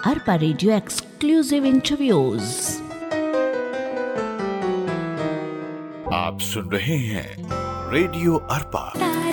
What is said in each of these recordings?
Arpa radio exclusive interviews. आप सुन रहे हैं रेडियो अरपा।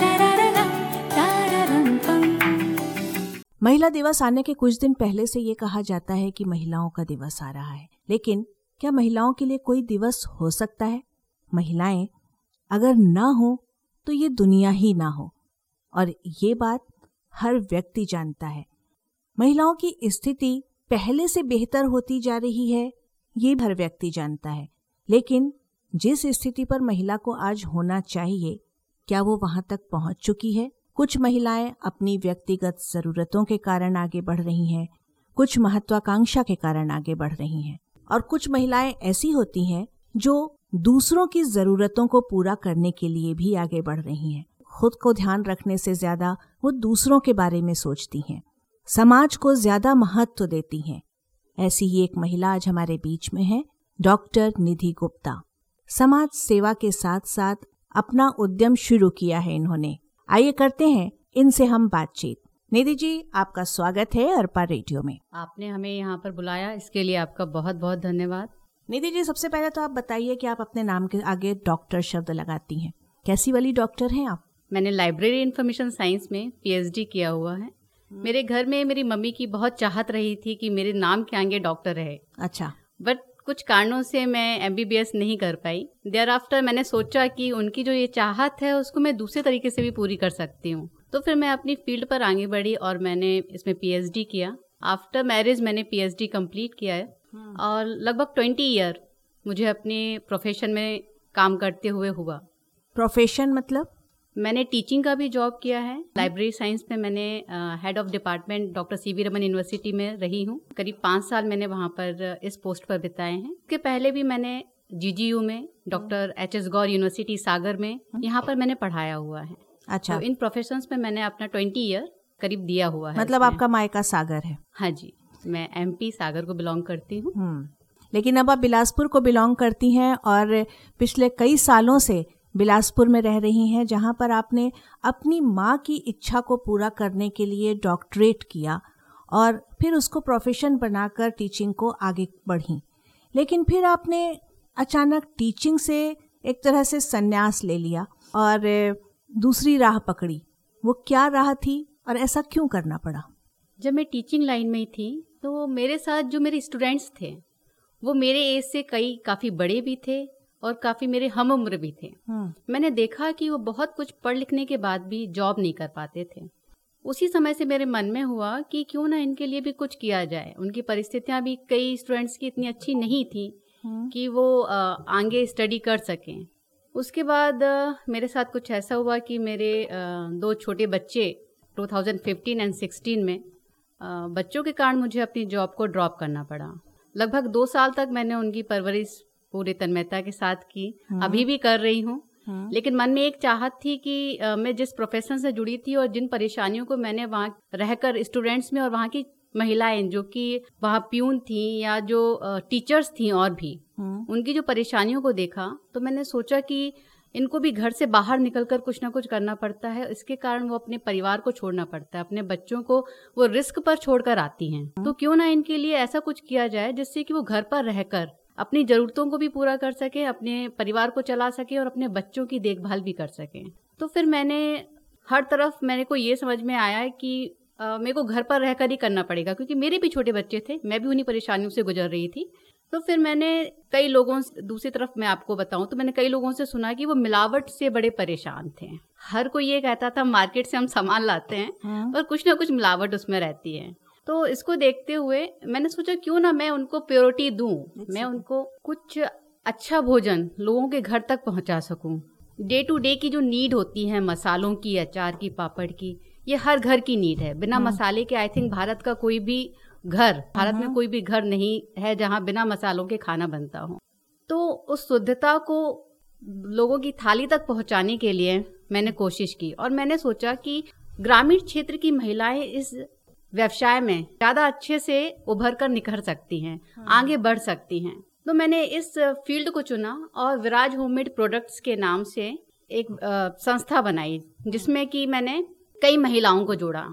महिला दिवस आने के कुछ दिन पहले से ये कहा जाता है कि महिलाओं का दिवस आ रहा है, लेकिन क्या महिलाओं के लिए कोई दिवस हो सकता है? महिलाएं अगर ना हो तो ये दुनिया ही ना हो, और ये बात हर व्यक्ति जानता है। महिलाओं की स्थिति पहले से बेहतर होती जा रही है, ये हर व्यक्ति जानता है, लेकिन जिस स्थिति पर महिला को आज होना चाहिए, क्या वो वहां तक पहुंच चुकी है? कुछ महिलाएं अपनी व्यक्तिगत जरूरतों के कारण आगे बढ़ रही हैं, कुछ महत्वाकांक्षा के कारण आगे बढ़ रही हैं, और कुछ महिलाएं ऐसी होती हैं जो दूसरों की जरूरतों को पूरा करने के लिए भी आगे बढ़ रही हैं। खुद को ध्यान रखने से ज्यादा वो दूसरों के बारे में सोचती हैं, समाज को ज्यादा महत्व देती हैं। ऐसी ही एक महिला आज हमारे बीच में है, डॉक्टर निधि गुप्ता। समाज सेवा के साथ साथ अपना उद्यम शुरू किया है इन्होंने। आइए करते हैं इनसे हम बातचीत। निधि जी, आपका स्वागत है अरपा रेडियो में। आपने हमें यहाँ पर बुलाया, इसके लिए आपका बहुत बहुत धन्यवाद। निधि जी, सबसे पहले तो आप बताइए कि आप अपने नाम के आगे डॉक्टर शब्द लगाती हैं, कैसी वाली डॉक्टर हैं आप? मैंने लाइब्रेरी इन्फॉर्मेशन साइंस में पीएचडी किया हुआ है। मेरे घर में मेरी मम्मी की बहुत चाहत रही थी कि मेरे नाम के आगे डॉक्टर रहे। अच्छा। बट कुछ कारणों से मैं एमबीबीएस नहीं कर पाई। देयर आफ्टर मैंने सोचा कि उनकी जो ये चाहत है उसको मैं दूसरे तरीके से भी पूरी कर सकती हूँ, तो फिर मैं अपनी फील्ड पर आगे बढ़ी और मैंने इसमें पीएचडी किया। आफ्टर मैरिज मैंने पीएचडी कंप्लीट किया है और लगभग 20 ईयर मुझे अपने प्रोफेशन में काम करते हुए हुआ। प्रोफेशन मतलब? मैंने टीचिंग का भी जॉब किया है। लाइब्रेरी साइंस में मैंने head of department doctor CV Raman university में रही हूँ। करीब 5 साल मैंने वहाँ पर इस पोस्ट पर बिताए हैं। इसके पहले भी मैंने जीजीयू में, doctor HS Gour university Sagar में, यहाँ पर मैंने पढ़ाया हुआ है। अच्छा। तो इन प्रोफेशंस में मैंने अपना 20 ईयर करीब दिया हुआ है। मतलब आपका मायका सागर है? हाँ जी, मैं एमपी सागर को बिलोंग करती हूँ। लेकिन अब आप बिलासपुर को बिलोंग करती हैं और पिछले कई सालों से बिलासपुर में रह रही हैं, जहां पर आपने अपनी माँ की इच्छा को पूरा करने के लिए डॉक्टरेट किया और फिर उसको प्रोफेशन बनाकर टीचिंग को आगे बढ़ी। लेकिन फिर आपने अचानक टीचिंग से एक तरह से संन्यास ले लिया और दूसरी राह पकड़ी। वो क्या राह थी और ऐसा क्यों करना पड़ा? जब मैं टीचिंग लाइन में थी तो मेरे साथ जो मेरे स्टूडेंट्स थे वो मेरे एज से काफ़ी बड़े भी थे और काफ़ी मेरे हम उम्र भी थे। मैंने देखा कि वो बहुत कुछ पढ़ लिखने के बाद भी जॉब नहीं कर पाते थे। उसी समय से मेरे मन में हुआ कि क्यों ना इनके लिए भी कुछ किया जाए। उनकी परिस्थितियां भी कई स्टूडेंट्स की इतनी अच्छी नहीं थी कि वो आगे स्टडी कर सकें। उसके बाद मेरे साथ कुछ ऐसा हुआ कि मेरे 2 छोटे बच्चे 2015 एंड 16 में बच्चों के कारण मुझे अपनी जॉब को ड्रॉप करना पड़ा। लगभग 2 साल तक मैंने उनकी परवरिश पूरी तन्मयता के साथ की, अभी भी कर रही हूँ। लेकिन मन में एक चाहत थी कि मैं जिस प्रोफेशन से जुड़ी थी और जिन परेशानियों को मैंने वहाँ रहकर स्टूडेंट्स में और वहाँ की महिलाएं जो कि वहाँ प्यून थी या जो टीचर्स थी और भी उनकी जो परेशानियों को देखा, तो मैंने सोचा कि इनको भी घर से बाहर निकलकर कुछ ना कुछ करना पड़ता है। इसके कारण वो अपने परिवार को छोड़ना पड़ता है, अपने बच्चों को वो रिस्क पर छोड़कर आती हैं। तो क्यों ना इनके लिए ऐसा कुछ किया जाए जिससे कि वो घर पर रहकर अपनी ज़रूरतों को भी पूरा कर सके, अपने परिवार को चला सके और अपने बच्चों की देखभाल भी कर सके। तो फिर मैंने हर तरफ मेरे को ये समझ में आया कि मेरे को घर पर रहकर ही करना पड़ेगा, क्योंकि मेरे भी छोटे बच्चे थे, मैं भी उन्हीं परेशानियों से गुजर रही थी। तो फिर मैंने कई लोगों से, दूसरी तरफ मैं आपको बताऊं तो मैंने कई लोगों से सुना कि वो मिलावट से बड़े परेशान थे। हर कोई ये कहता था मार्केट से हम सामान लाते हैं और कुछ ना कुछ मिलावट उसमें रहती है। तो इसको देखते हुए मैंने सोचा क्यों ना मैं उनको प्योरिटी दूं, मैं उनको कुछ अच्छा भोजन लोगों के घर तक पहुंचा सकूं। डे टू डे की जो नीड होती है, मसालों की, अचार की, पापड़ की, ये हर घर की नीड है। बिना मसाले के आई थिंक भारत में कोई भी घर नहीं है जहां बिना मसालों के खाना बनता हो। तो उस शुद्धता को लोगों की थाली तक पहुंचाने के लिए मैंने कोशिश की और मैंने सोचा कि ग्रामीण क्षेत्र की महिलाएं इस व्यवसाय में ज़्यादा अच्छे से उभर कर निखर सकती हैं, आगे बढ़ सकती हैं। तो मैंने इस फील्ड को चुना और विराज होममेड प्रोडक्ट्स के नाम से एक संस्था बनाई, जिसमें कि मैंने कई महिलाओं को जोड़ा।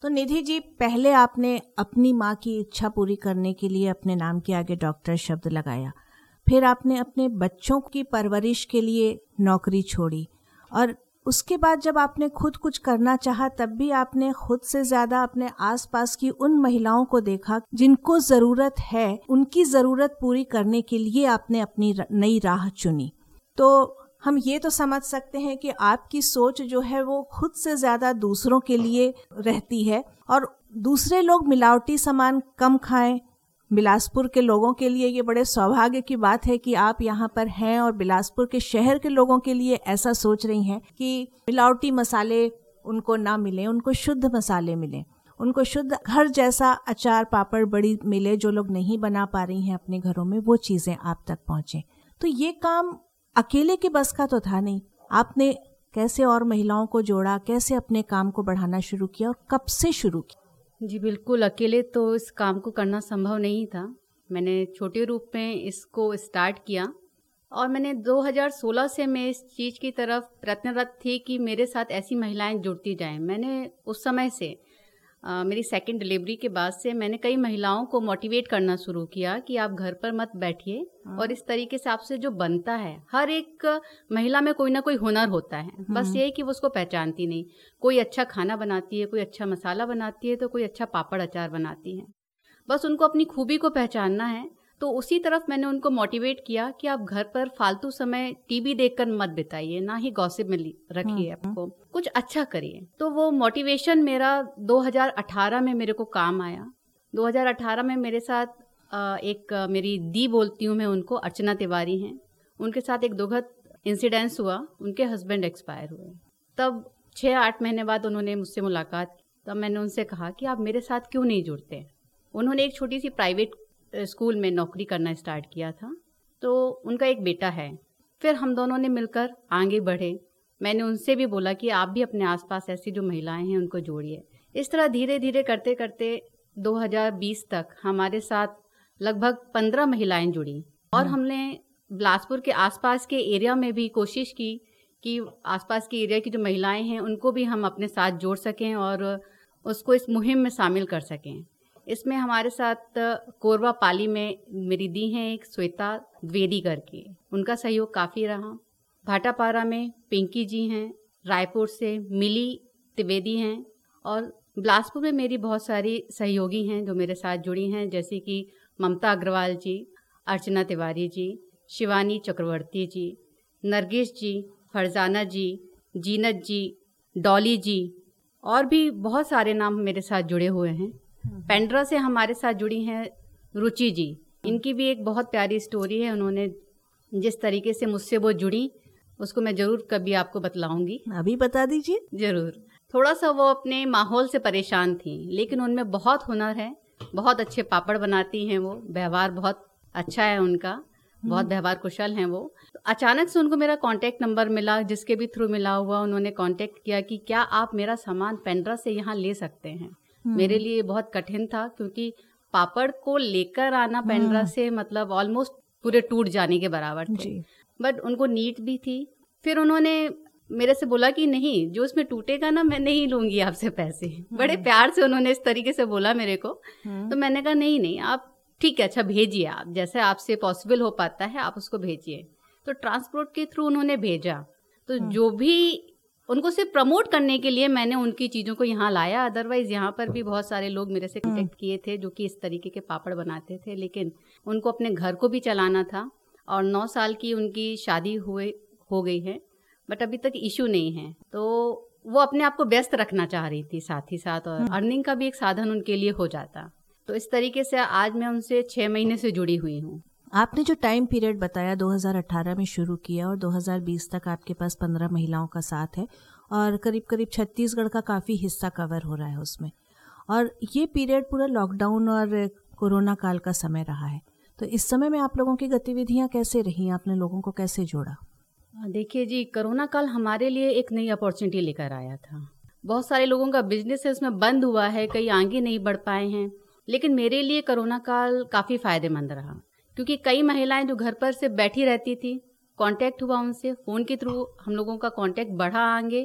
तो निधि जी, पहले आपने अपनी माँ की इच्छा पूरी करने के लिए अपने नाम के आगे डॉक्टर शब्द लगाया, फिर आपने अपने बच्चों की परवरिश के लिए नौकरी छोड़ी, और उसके बाद जब आपने खुद कुछ करना चाहा तब भी आपने खुद से ज़्यादा अपने आसपास की उन महिलाओं को देखा जिनको ज़रूरत है, उनकी ज़रूरत पूरी करने के लिए आपने अपनी नई राह चुनी। तो हम ये तो समझ सकते हैं कि आपकी सोच जो है वो खुद से ज़्यादा दूसरों के लिए रहती है, और दूसरे लोग मिलावटी सामान कम खाएं। बिलासपुर के लोगों के लिए ये बड़े सौभाग्य की बात है कि आप यहाँ पर हैं और बिलासपुर के शहर के लोगों के लिए ऐसा सोच रही हैं कि मिलावटी मसाले उनको ना मिलें, उनको शुद्ध मसाले मिलें, उनको शुद्ध घर जैसा अचार पापड़ बड़ी मिले। जो लोग नहीं बना पा रही हैं अपने घरों में, वो चीज़ें आप तक पहुँचें। तो ये काम अकेले के बस का तो था नहीं। आपने कैसे और महिलाओं को जोड़ा, कैसे अपने काम को बढ़ाना शुरू किया और कब से शुरू किया? जी बिल्कुल, अकेले तो इस काम को करना संभव नहीं था। मैंने छोटे रूप में इसको स्टार्ट किया और मैंने 2016 से मैं इस चीज़ की तरफ प्रयत्नरत थी कि मेरे साथ ऐसी महिलाएं जुड़ती जाएं। मैंने उस समय से मेरी सेकंड डिलीवरी के बाद से मैंने कई महिलाओं को मोटिवेट करना शुरू किया कि आप घर पर मत बैठिए, और इस तरीके से आपसे जो बनता है, हर एक महिला में कोई ना कोई हुनर होता है, बस ये है कि वो उसको पहचानती नहीं। कोई अच्छा खाना बनाती है, कोई अच्छा मसाला बनाती है, तो कोई अच्छा पापड़ अचार बनाती है। बस उनको अपनी खूबी को पहचानना है। तो उसी तरफ मैंने उनको मोटिवेट किया कि आप घर पर फालतू समय टीवी देखकर मत बिताइए, ना ही गॉसिप में रखिए, आपको कुछ अच्छा करिए। तो वो मोटिवेशन मेरा 2018 में मेरे को काम आया। 2018 में मेरे साथ एक मेरी दी बोलती हूँ मैं उनको, अर्चना तिवारी हैं, उनके साथ एक दुखद इंसिडेंस हुआ। उनके हस्बैंड एक्सपायर हुए। तब 6-8 महीने बाद उन्होंने मुझसे मुलाकात की। तब मैंने उनसे कहा कि आप मेरे साथ क्यों नहीं जुड़ते। उन्होंने एक छोटी सी प्राइवेट स्कूल में नौकरी करना स्टार्ट किया था, तो उनका एक बेटा है। फिर हम दोनों ने मिलकर आगे बढ़े। मैंने उनसे भी बोला कि आप भी अपने आसपास ऐसी जो महिलाएं हैं उनको जोड़िए। इस तरह धीरे धीरे करते करते 2020 तक हमारे साथ लगभग 15 महिलाएं जुड़ी, और हमने बिलासपुर के आसपास के एरिया में भी कोशिश की कि आसपास के एरिया की जो महिलाएं हैं उनको भी हम अपने साथ जोड़ सकें और उसको इस मुहिम में शामिल कर सकें। इसमें हमारे साथ कोरबा पाली में मेरी दी हैं एक श्वेता द्विवेदी करके, उनका सहयोग काफ़ी रहा। भाटापारा में पिंकी जी हैं, रायपुर से मिली त्रिवेदी हैं, और बिलासपुर में मेरी बहुत सारी सहयोगी हैं जो मेरे साथ जुड़ी हैं, जैसे कि ममता अग्रवाल जी, अर्चना तिवारी जी, शिवानी चक्रवर्ती जी, नरगिस जी, फरजाना जी, जीनत जी, डॉली जी, और भी बहुत सारे नाम मेरे साथ जुड़े हुए हैं। पेंड्रा से हमारे साथ जुड़ी हैं रुचि जी। इनकी भी एक बहुत प्यारी स्टोरी है। उन्होंने जिस तरीके से मुझसे वो जुड़ी उसको मैं ज़रूर कभी आपको बतलाऊंगी। अभी बता दीजिए। ज़रूर। थोड़ा सा वो अपने माहौल से परेशान थी, लेकिन उनमें बहुत हुनर है, बहुत अच्छे पापड़ बनाती हैं वो, व्यवहार बहुत अच्छा है उनका, बहुत व्यवहार कुशल हैं वो। तो अचानक से उनको मेरा कांटेक्ट नंबर मिला, जिसके भी थ्रू मिला हुआ उन्होंने कांटेक्ट किया कि क्या आप मेरा सामान पेंड्रा से यहाँ ले सकते हैं। मेरे लिए बहुत कठिन था, क्योंकि पापड़ को लेकर आना पेंड्रा से मतलब ऑलमोस्ट पूरे टूट जाने के बराबर थे, बट उनको नीड भी थी। फिर उन्होंने मेरे से बोला कि नहीं, जो उसमें टूटेगा ना मैं नहीं लूंगी आपसे पैसे। बड़े प्यार से उन्होंने इस तरीके से बोला मेरे को। तो मैंने कहा नहीं आप ठीक है, अच्छा भेजिए, आप जैसे आपसे पॉसिबल हो पाता है आप उसको भेजिए। तो ट्रांसपोर्ट के थ्रू उन्होंने भेजा। तो जो भी उनको सिर्फ प्रमोट करने के लिए मैंने उनकी चीज़ों को यहाँ लाया। अदरवाइज़ यहाँ पर भी बहुत सारे लोग मेरे से कनेक्ट किए थे जो कि इस तरीके के पापड़ बनाते थे, लेकिन उनको अपने घर को भी चलाना था। और 9 साल की उनकी शादी हो गई है, बट अभी तक इशू नहीं है। तो वो अपने आप को व्यस्त रखना चाह रही थी साथ ही साथ, और अर्निंग का भी एक साधन उनके लिए हो जाता। तो इस तरीके से आज मैं उनसे 6 महीने से जुड़ी हुई हूँ। आपने जो टाइम पीरियड बताया 2018 में शुरू किया और 2020 तक आपके पास 15 महिलाओं का साथ है, और करीब करीब छत्तीसगढ़ का काफ़ी हिस्सा कवर हो रहा है उसमें, और ये पीरियड पूरा लॉकडाउन और कोरोना काल का समय रहा है। तो इस समय में आप लोगों की गतिविधियाँ कैसे रही, आपने लोगों को कैसे जोड़ा? देखिए जी, कोरोना काल हमारे लिए एक नई अपॉर्चुनिटी लेकर आया था। बहुत सारे लोगों का बिजनेस है उसमें बंद हुआ है, कई आगे नहीं बढ़ पाए हैं, लेकिन मेरे लिए कोरोना काल काफ़ी फ़ायदेमंद रहा, क्योंकि कई महिलाएं जो घर पर से बैठी रहती थी, कांटेक्ट हुआ उनसे, फ़ोन के थ्रू हम लोगों का कांटेक्ट बढ़ा आगे,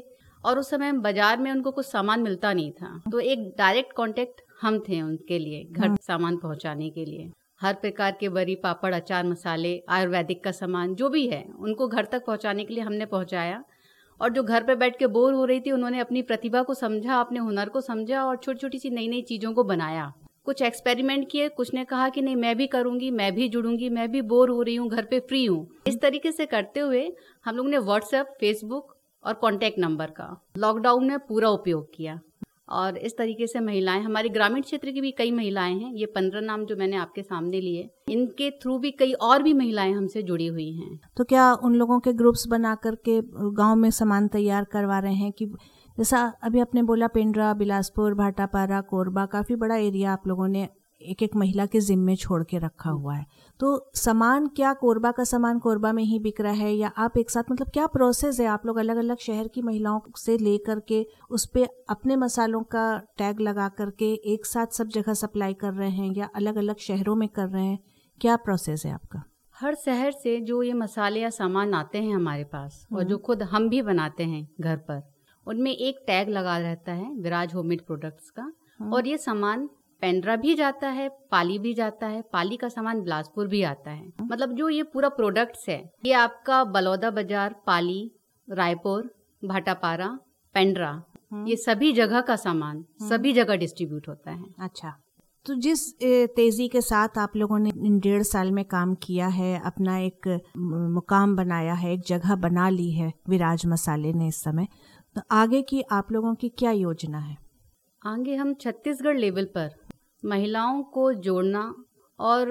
और उस समय बाजार में उनको कुछ सामान मिलता नहीं था, तो एक डायरेक्ट कांटेक्ट हम थे उनके लिए घर सामान पहुंचाने के लिए। हर प्रकार के बरी, पापड़, अचार, मसाले, आयुर्वेदिक का सामान जो भी है उनको घर तक पहुंचाने के लिए हमने पहुंचाया। और जो घर पे बैठ के बोर हो रही थी, उन्होंने अपनी प्रतिभा को समझा, अपने हुनर को समझा और छोटी छोटी सी नई नई चीज़ों को बनाया। कुछ एक्सपेरिमेंट किए, कुछ ने कहा कि नहीं मैं भी करूंगी, मैं भी जुड़ूंगी, मैं भी बोर हो रही हूँ, घर पे फ्री हूँ। इस तरीके से करते हुए हम लोग ने व्हाट्सएप, फेसबुक और कॉन्टैक्ट नंबर का लॉकडाउन में पूरा उपयोग किया। और इस तरीके से महिलाएं, हमारे ग्रामीण क्षेत्र की भी कई महिलाएं हैं, ये 15 नाम जो मैंने आपके सामने लिए, इनके थ्रू भी कई और भी महिलाएं हमसे जुड़ी हुई हैं। तो क्या उन लोगों के ग्रुप्स बना करके गांव में सामान तैयार करवा रहे हैं कि जैसा अभी आपने बोला पेंड्रा, बिलासपुर, भाटापारा, कोरबा, काफ़ी बड़ा एरिया आप लोगों ने एक एक महिला के जिम्मे छोड़ के रखा हुआ है, तो सामान क्या कोरबा का सामान कोरबा में ही बिक रहा है या आप एक साथ, मतलब क्या प्रोसेस है? आप लोग अलग अलग शहर की महिलाओं से ले करके उस पे अपने मसालों का टैग लगा करके एक साथ सब जगह सप्लाई कर रहे हैं या अलग अलग शहरों में कर रहे हैं? क्या प्रोसेस है आपका? हर शहर से जो ये मसाले या सामान आते हैं हमारे पास और जो खुद हम भी बनाते हैं घर पर, उनमें एक टैग लगा रहता है विराज होममेड प्रोडक्ट्स का। और ये सामान पेंड्रा भी जाता है, पाली भी जाता है, पाली का सामान बिलासपुर भी आता है। मतलब जो ये पूरा प्रोडक्ट्स है ये आपका बलौदा बाजार, पाली, रायपुर, भाटापारा, पेंड्रा, ये सभी जगह का सामान सभी जगह डिस्ट्रीब्यूट होता है। अच्छा, तो जिस तेजी के साथ आप लोगों ने इन 1.5 साल में काम किया है, अपना एक मुकाम बनाया है, एक जगह बना ली है विराज मसाले ने इस समय, तो आगे की आप लोगों की क्या योजना है? आगे हम छत्तीसगढ़ लेवल पर महिलाओं को जोड़ना और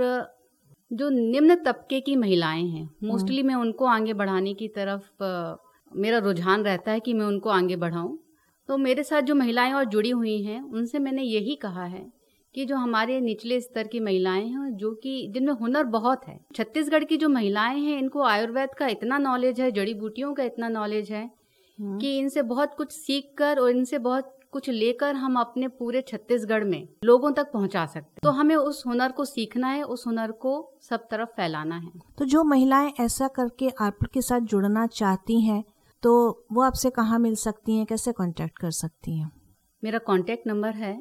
जो निम्न तबके की महिलाएं हैं मोस्टली मैं उनको आगे बढ़ाने की तरफ मेरा रुझान रहता है कि मैं उनको आगे बढ़ाऊं। तो मेरे साथ जो महिलाएं और जुड़ी हुई हैं उनसे मैंने यही कहा है कि जो हमारे निचले स्तर की महिलाएं हैं जो कि जिनमें हुनर बहुत है, छत्तीसगढ़ की जो महिलाएं हैं इनको आयुर्वेद का इतना नॉलेज है, जड़ी बूटियों का इतना नॉलेज है कि इनसे बहुत कुछ सीख कर और इनसे बहुत कुछ लेकर हम अपने पूरे छत्तीसगढ़ में लोगों तक पहुंचा सकते हैं। तो हमें उस हुनर को सीखना है, उस हुनर को सब तरफ फैलाना है। तो जो महिलाएं ऐसा करके आपके साथ जुड़ना चाहती हैं तो वो आपसे कहाँ मिल सकती हैं, कैसे कांटेक्ट कर सकती हैं? मेरा कांटेक्ट नंबर है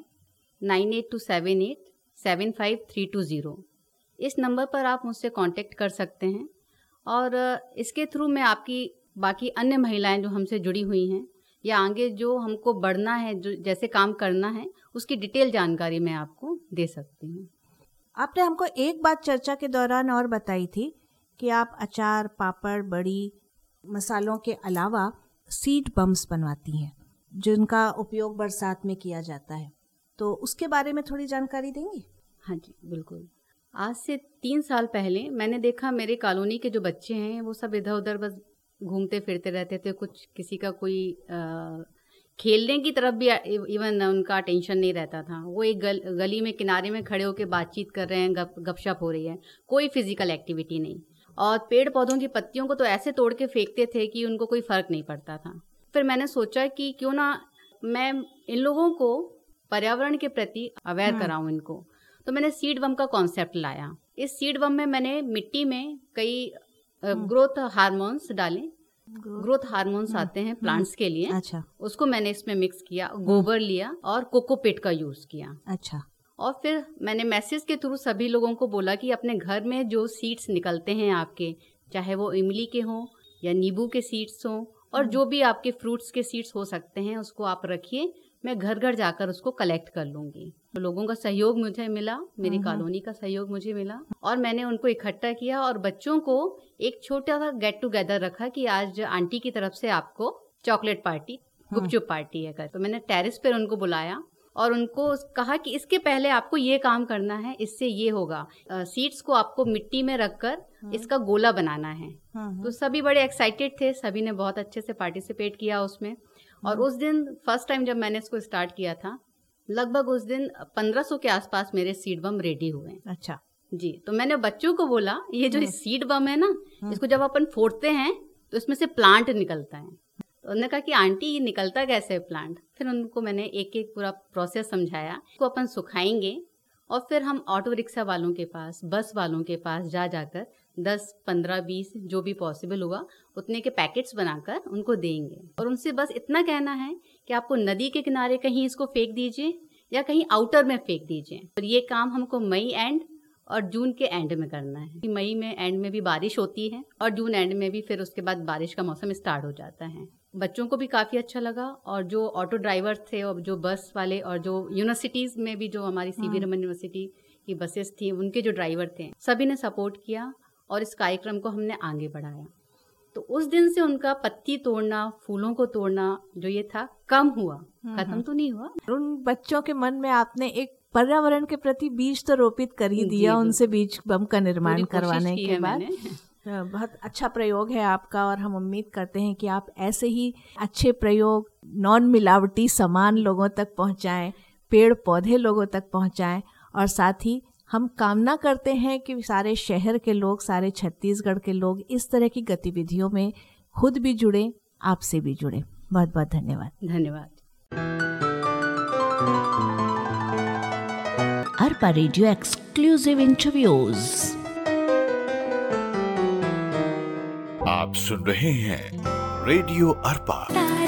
9827875320। इस नंबर पर आप मुझसे कांटेक्ट कर सकते हैं और इसके थ्रू मैं आपकी बाकी अन्य महिलाएं जो हमसे जुड़ी हुई हैं या आगे जो हमको बढ़ना है, जो जैसे काम करना है, उसकी डिटेल जानकारी मैं आपको दे सकती हूँ। आपने हमको एक बात चर्चा के दौरान और बताई थी कि आप अचार, पापड़, बड़ी, मसालों के अलावा सीड बम्स बनवाती हैं जिनका उपयोग बरसात में किया जाता है, तो उसके बारे में थोड़ी जानकारी देंगी? हाँ जी बिल्कुल। आज से 3 साल पहले मैंने देखा मेरे कॉलोनी के जो बच्चे हैं वो सब इधर उधर बस घूमते फिरते रहते थे, कुछ किसी का कोई खेलने की तरफ भी इवन उनका अटेंशन नहीं रहता था। वो एक गली में किनारे में खड़े होकर बातचीत कर रहे हैं, गपशप हो रही है, कोई फिजिकल एक्टिविटी नहीं। और पेड़ पौधों की पत्तियों को तो ऐसे तोड़ के फेंकते थे कि उनको कोई फर्क नहीं पड़ता था। फिर मैंने सोचा कि क्यों ना मैं इन लोगों को पर्यावरण के प्रति अवेयर कराऊं इनको। तो मैंने सीड बम का कॉन्सेप्ट लाया। इस सीड बम में मैंने मिट्टी में कई ग्रोथ हार्मोन्स डाले। ग्रोथ हार्मोन्स आते हैं प्लांट्स के लिए। अच्छा। उसको मैंने इसमें मिक्स किया, गोबर लिया और कोकोपीट का यूज किया। अच्छा। और फिर मैंने मैसेज के थ्रू सभी लोगों को बोला कि अपने घर में जो सीड्स निकलते हैं आपके, चाहे वो इमली के हों या नींबू के सीड्स हों और जो भी आपके फ्रूट्स के सीड्स हो सकते हैं, उसको आप रखिए, मैं घर घर जाकर उसको कलेक्ट कर लूंगी। तो लोगों का सहयोग मुझे मिला, मेरी कॉलोनी का सहयोग मुझे मिला और मैंने उनको इकट्ठा किया और बच्चों को एक छोटा सा गेट टुगेदर रखा कि आज आंटी की तरफ से आपको चॉकलेट पार्टी, गुपचुप पार्टी है कर। तो मैंने टेरेस पर उनको बुलाया और उनको कहा कि इसके पहले आपको ये काम करना है, इससे ये होगा। सीड्स को आपको मिट्टी में रखकर इसका गोला बनाना है। तो सभी बड़े एक्साइटेड थे, सभी ने बहुत अच्छे से पार्टिसिपेट किया उसमें। और उस दिन फर्स्ट टाइम जब मैंने इसको स्टार्ट किया था, लगभग उस दिन 1500 के आसपास मेरे सीड बम रेडी हुए। अच्छा जी। तो मैंने बच्चों को बोला ये जो सीड बम है ना, इसको जब अपन फोड़ते हैं तो इसमें से प्लांट निकलता है। तो उन्होंने कहा कि आंटी ये निकलता कैसे है प्लांट? फिर उनको मैंने एक एक पूरा प्रोसेस समझाया। इसको अपन सुखाएंगे और फिर हम ऑटो रिक्शा वालों के पास, बस वालों के पास जाकर 10, 15, 20 जो भी पॉसिबल हुआ उतने के पैकेट्स बनाकर उनको देंगे। और उनसे बस इतना कहना है कि आपको नदी के किनारे कहीं इसको फेंक दीजिए या कहीं आउटर में फेंक दीजिए। और ये काम हमको मई एंड और जून के एंड में करना है। मई में एंड में भी बारिश होती है और जून एंड में भी फिर उसके बाद बारिश का मौसम स्टार्ट हो जाता है। बच्चों को भी काफ़ी अच्छा लगा और जो ऑटो ड्राइवर थे और जो बस वाले और जो यूनिवर्सिटीज़ में भी जो हमारी सीवी रमन यूनिवर्सिटी की बसेस थी उनके जो ड्राइवर थे सभी ने सपोर्ट किया और इस कार्यक्रम को हमने आगे बढ़ाया। तो उस दिन से उनका पत्ती तोड़ना, फूलों को तोड़ना जो ये था कम हुआ, खत्म तो नहीं हुआ। उन बच्चों के मन में आपने एक पर्यावरण के प्रति बीज तो रोपित कर ही दिया, उनसे बीज बम का निर्माण करवाने के बाद। बहुत अच्छा प्रयोग है आपका और हम उम्मीद करते हैं कि आप ऐसे ही अच्छे प्रयोग नॉन मिलावटी सामान लोगों तक पहुंचाएं, पेड़ पौधे लोगों तक पहुंचाएं और साथ ही हम कामना करते हैं कि सारे शहर के लोग, सारे छत्तीसगढ़ के लोग इस तरह की गतिविधियों में खुद भी जुड़े, आपसे भी जुड़े। बहुत बहुत धन्यवाद। धन्यवाद। Arpa radio exclusive interviews. आप सुन रहे हैं रेडियो अरपा।